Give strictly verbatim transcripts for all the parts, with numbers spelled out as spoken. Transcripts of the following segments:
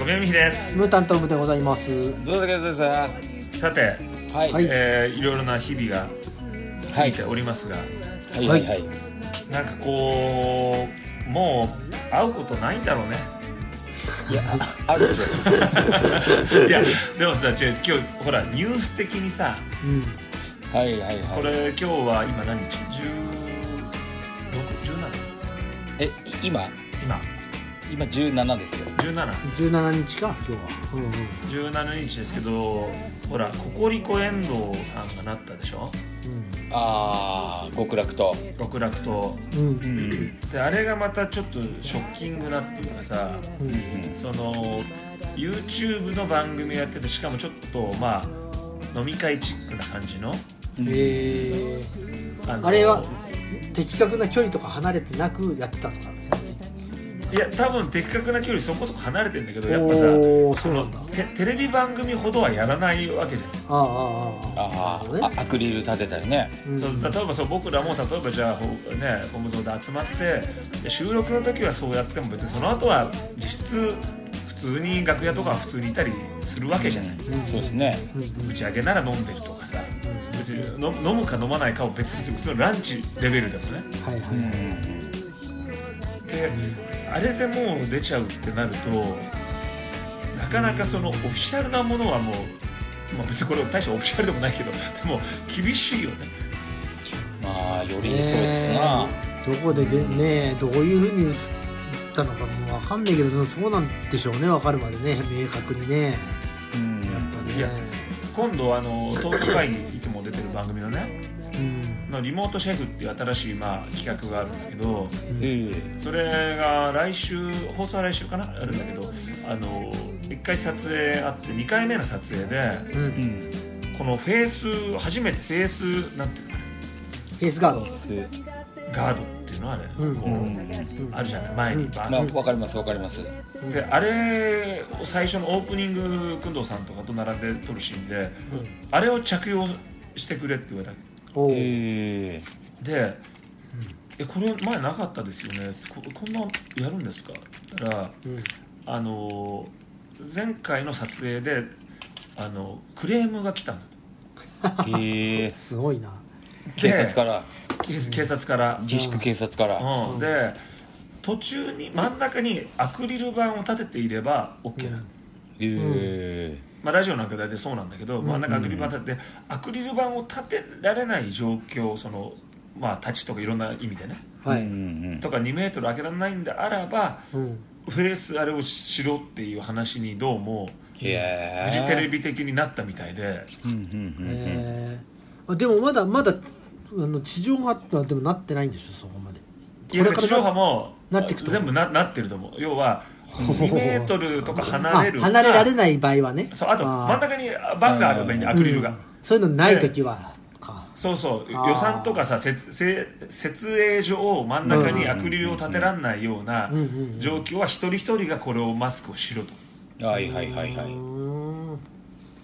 めみひです。 ムータントムでございます。 どうぞです。さて、 はい、 えー、いろいろな日々が過ぎておりますが、 はいはいはい、 なんかこうもう会うことないんだろうね。 いや あ, あるですよ。いやでもさ、違う、今日ほらニュース的にさ、 うん、 はいはいはい、 これ今日は今何日？じゅうろく、じゅうなな？ え今今今じゅうななですよ。 じゅうなな、 じゅうしちにちか今日は、うんうん、 じゅうしちにちですけど、ほらココリコ遠藤さんがなったでしょ、 うん、 ああ極楽と極楽と、 うんうん、 であれがまたちょっとショッキングなっていうかさ、うんうん、その YouTube の番組やってて、しかもちょっとまあ飲み会チックな感じの、 えー、あ, あれは的確な距離とか離れてなくやってたんですか？ いや多分的確な距離そこそこ離れてるんだけど、やっぱさ、その テ, テレビ番組ほどはやらないわけじゃん。 ああああああ、 アクリル立てたりね、 うん、そう例えばそう僕らも例えばじゃあねホームゾーンで集まって収録の時はそうやっても別にその後は実質普通に楽屋とかは普通にいたりするわけじゃない、 うん、そうですね、 打ち上げなら飲んでるとかさ、別に飲むか飲まないかを別に普通のランチレベルでもね、 はいはい、うん、 であれでもう出ちゃうってなると、なかなかそのオフィシャルなものはもう、まあ、別にこれ大したオフィシャルでもないけど、でも厳しいよね。 まあよりそうですな、 どこでね、どういう風に映ったのかも分かんないけど、そうなんでしょうね、分かるまでね、明確にね、うん、やっぱね。 いや今度あの東京会議いつも出てる番組のね、うん、のリモートシェフっていう新しい、まあ、企画があるんだけど、うん、それが来週、放送は来週かなあるんだけど、あのいっかい撮影あってにかいめの撮影で、うん、このフェイス初めてフェイスなんていうのあれ、 フェイスガードガードっていうのはあれ、うんこううん、あるじゃない前にバーッ、 まあ、分かります分かります。 であれを最初のオープニング工藤さんとかと並んで撮るシーンで、うん、あれを着用してくれって言われた。おで、うん、えこれ前なかったですよね、 こ, こんなやるんですかって言ったら、うん、あの前回の撮影であのクレームが来たんだと。 へえすごいな。 警察から警察から自粛警察から、 うん、で途中に真ん中にアクリル板を立てていれば OK なの、うん、へえ、まあ、ラジオなんか大体そうなんだけど、真ん中アクリル板立てて、アクリル板を立てられない状況、そのまあ立ちとかいろんな意味でね、はい、とかにメートル開けられないんであらば、うん、フェイスあれをしろっていう話にどうもフジテレビ的になったみたいで、 へー、でもまだまだあの地上波はでもなってないんでしょ、そこまで。 いや地上波もなってくと全部 な, なってると思う。要はにメートルとか離れるか離れられない場合はね。 そう、あと真ん中にバンがある場合にアクリルが、うん、 そういうのないときはか、 そうそう予算とかさ、設営上真ん中にアクリルを立てらんないような状況は一人一人がこれをマスクをしろと。 はいはいはいはい。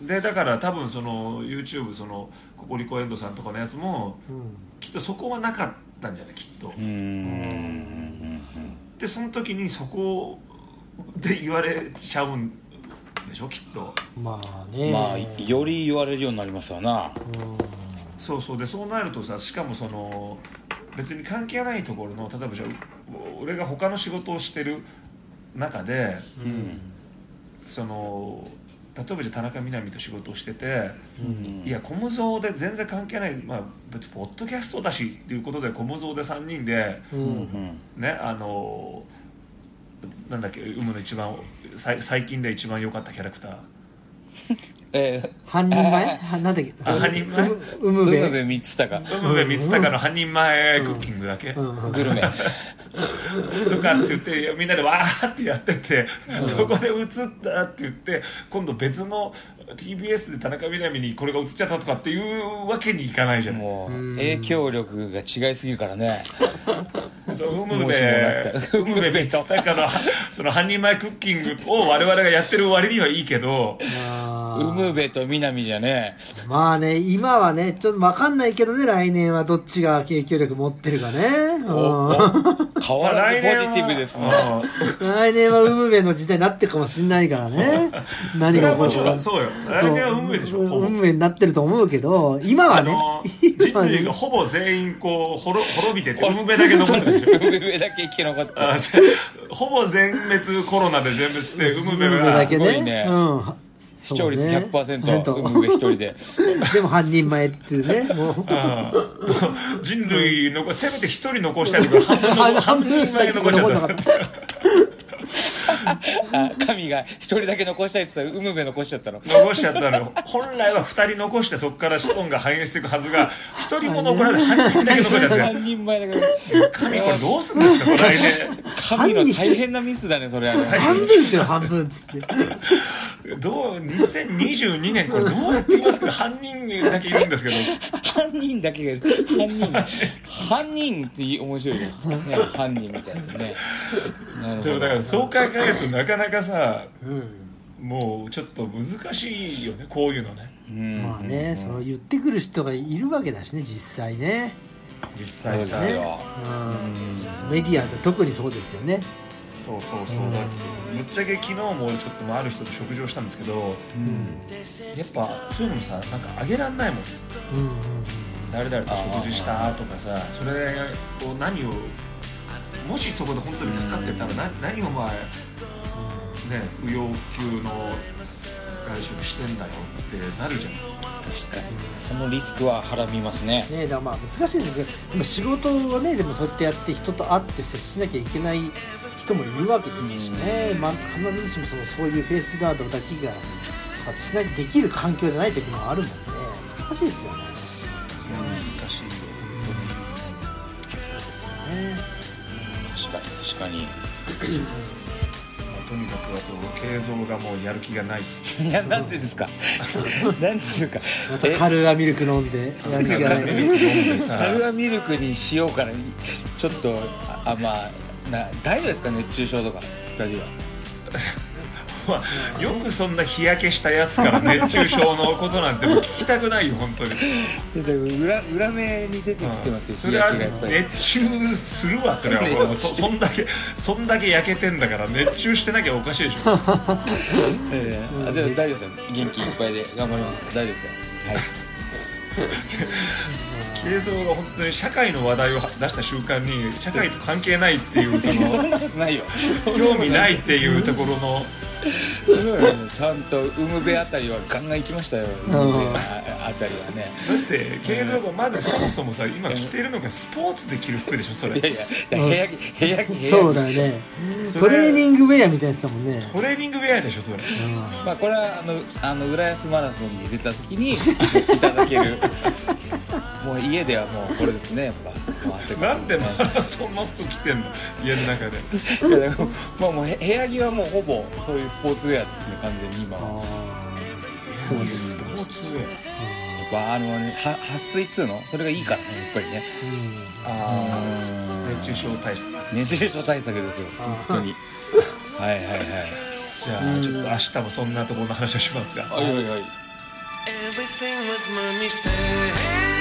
でだから多分その YouTube そのココリコエンドさんとかのやつも、うん、きっとそこはなかったんじゃない、きっと。うーん、でその時にそこで言われちゃうんでしょ、きっと。 まあね、 まあより言われるようになりますわな。 うん、そうそう。でそうなるとさ、しかもその別に関係ないところの、例えばじゃあ俺が他の仕事をしてる中で、うん、その例えばじゃあ田中みな実と仕事をしてて、うん、いやコムゾーで全然関係ない、まあ、別にポッドキャストだしっていうことでコムゾーでさんにんで、うん、ね、あのなんだっけ、有無の一番最近で一番良かったキャラクターえー、 半人前なんだっけ、 あ半人前、 うむべ三鷹うむべ三鷹の半人前クッキングだけ、うんうん、 グルメとかって言ってみんなでわーってやってて、うん、そこで映ったって言って今度別の ティービーエス で田中みな実にこれが映っちゃったとかっていうわけにいかないじゃない。 もう影響力が違いすぎるからね。 そう、うむべうむべ三鷹のその半人前クッキングを我々がやってる割にはいいけど、 ムベと南じゃね。 まあね、今はね、ちょっと分かんないけどね、来年はどっちが影響力持ってるかね。うん、 変わらずポジティブですね。 来年はウムベの時代になってるかもしれないからね。何が起こるか。 そうよ。来年はウムベでしょ。 ウムベになってると思うけど、今はね、 人類がほぼ全員こう滅びてて、ウムベだけ残ってる。 ウムベだけ生き残ってる。 ほぼ全滅コロナで全滅してウムベがだけね。 すごいね。うん。視聴率 ひゃくパーセント、ウムベ一人で。 でも半人前っていうね。もう人類のせめて一人残したいけど半分前残っちゃった。 神が一人だけ残したいって言ったらウムベ残しちゃったの。 残しちゃったの。本来は二人残してそこから子孫が繁栄していくはずが一人も残らず半人だけ残っちゃって。 半人前だから。 神これどうするんですかこれ来年。 神の大変なミスだねそれはね。 半分ですよ半分っつって。 どうにせんにじゅうにねんこれどうやって言いますけど半人だけいるんですけど犯人だけが犯人犯人って面白いね犯人みたいなね。 なるほど。でもだからそう考えるとなかなかさ、うん、もうちょっと難しいよねこういうのね。 うん、まあね、うん、その言ってくる人がいるわけだしね実際ね。 実際さ、ね、 うん、メディアって特にそうですよね。 そうそうそう、うん、ぶっちゃけ昨日もちょっとある人と食事をしたんですけど、うん、やっぱそういうのもさなんかあげらんないもん、うんうんうん、誰々と食事したとかさそれを何をもしそこで本当にかかってたら何、何をまあね不要不急の外食してんだよってなるじゃん。 確かにそのリスクははらみますね。 ね、だからまあ難しいですけど仕事をねでもそうやってやって人と会って接しなきゃいけない人もいるわけですしね、うんまあ、必ずしもそのそういうフェイスガードだけがしないできる環境じゃない時もあるもんね。難しいですよね。 難しいよ、 うん、そうですよね。 確かに確かにとにかくあと慶三がもうやる気がない。 いやなんでですかなんでですか。 またカルアミルク飲んでやる気がない。 カルアミルクにしようからちょっとあまあな大丈夫ですか熱中症とかふたりは。 よくそんな日焼けしたやつから熱中症のことなんてもう聞きたくないよ本当に。 裏, 裏目に出てきてますよ、うん、 それは熱中するわそれはもう そ, そんだけそんだけ焼けてんだから熱中してなきゃおかしいでしょ。 えー、でも大丈夫ですよ元気いっぱいで頑張ります大丈夫ですよ。はい慶三が本当に社会の話題を出した瞬間に社会と関係ないっていうそのそんなことないよ興味ないっていうところのちゃんとウムベあたりはガンガン行きましたよ。ウムベあたりはね。 だって慶三がまずそもそもさ今着てるのがスポーツで着る服でしょそれ。 いやいや部屋着部屋着そうだね。トレーニングウェアみたいなやつだもんね。 トレーニングウェアでしょそれ。 まあこれはあのあの浦安マラソンに出た時にいただける。もう家ではもうこれですねやっぱ。 なんでマラソンの服着てんの家の中で。 いやでも、まあ、もう部屋着はもうほぼそういうスポーツウェアですね完全に今は。 そうです。 スポーツウェア。やっぱあのねは撥水っつうのそれがいいからねやっぱりね。 うん、ああ熱中症対策。 熱中症対策ですよ本当に。はいはいはい。 じゃあちょっと明日もそんなところの話をしますが。 はいはいはい。